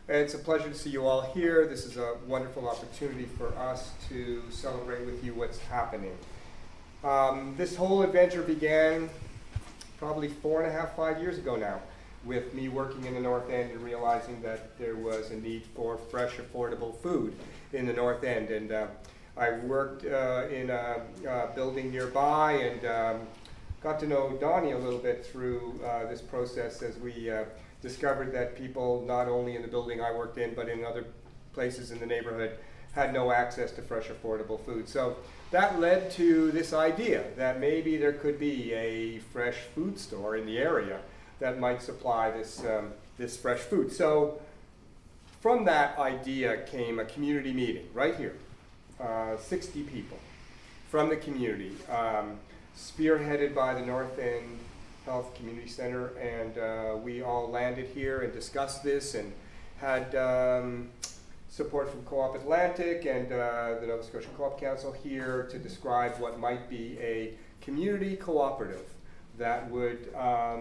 It's a pleasure to see you all here. This is a wonderful opportunity for us to celebrate with you what's happening. This whole adventure began probably 4.5, 5 years ago now, with me working in the North End and realizing that there was a need for fresh, affordable food in the North End. And I worked in a building nearby and got to know Donnie a little bit through this process as we discovered that people, not only in the building I worked in, but in other places in the neighborhood, had no access to fresh, affordable food. So that led to this idea that maybe there could be a fresh food store in the area that might supply this, this fresh food. So from that idea came a community meeting right here, 60 people from the community, spearheaded by the North End Health Community Center, and we all landed here and discussed this and had support from Co-op Atlantic and the Nova Scotia Co-op Council here to describe what might be a community cooperative that would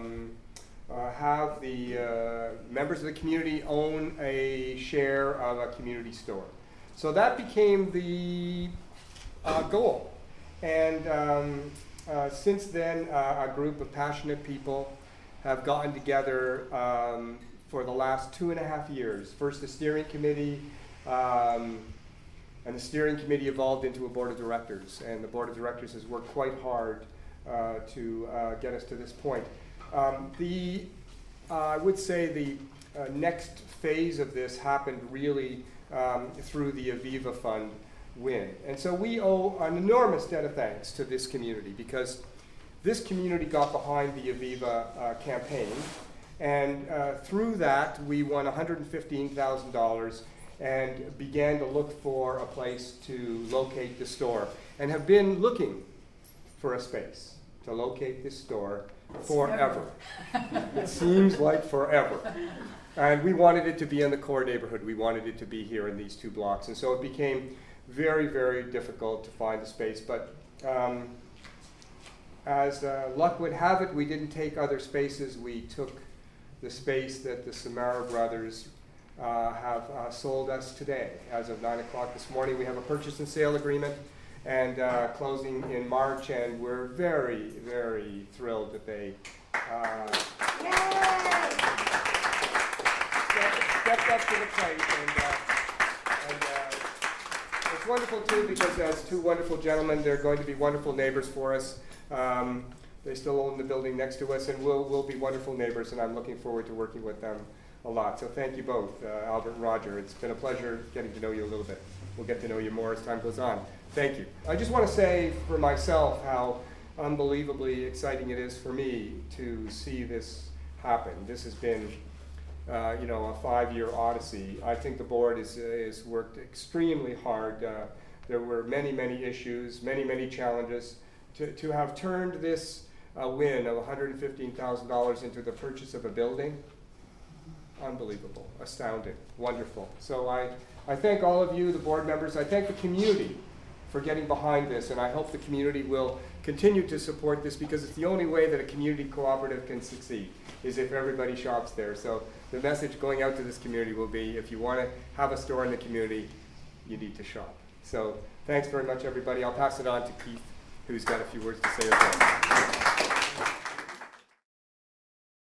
have the members of the community own a share of a community store. So that became the goal. And since then, a group of passionate people have gotten together for the last 2.5 years. First the steering committee, and the steering committee evolved into a board of directors, and the board of directors has worked quite hard to get us to this point. I would say the next phase of this happened really through the Aviva Fund win. And so we owe an enormous debt of thanks to this community, because this community got behind the Aviva campaign, and through that we won $115,000 and began to look for a place to locate the store, and have been looking for a space to locate this store forever. It seems like forever. And we wanted it to be in the core neighborhood. We wanted it to be here in these 2 blocks. And so it became very, very difficult to find a space. But as luck would have it, we didn't take other spaces. We took the space that the Samara brothers have sold us today. As of 9 o'clock this morning, we have a purchase and sale agreement and closing in March, and we're very, very thrilled that they stepped up to the plate. And it's wonderful too, because as 2 wonderful gentlemen, they're going to be wonderful neighbors for us. They still own the building next to us, and we'll be wonderful neighbors, and I'm looking forward to working with them a lot. So thank you both, Albert and Roger. It's been a pleasure getting to know you a little bit. We'll get to know you more as time goes on. Thank you. I just want to say for myself how unbelievably exciting it is for me to see this happen. This has been you know, a 5-year odyssey. I think the board is worked extremely hard. There were many, many issues, many, many challenges. To have turned this win of $115,000 into the purchase of a building, unbelievable, astounding, wonderful. So I thank all of you, the board members. I thank the community for getting behind this, and I hope the community will continue to support this, because it's the only way that a community cooperative can succeed, is if everybody shops there. So the message going out to this community will be, if you want to have a store in the community, you need to shop. So thanks very much, everybody. I'll pass it on to Keith, who's got a few words to say as well.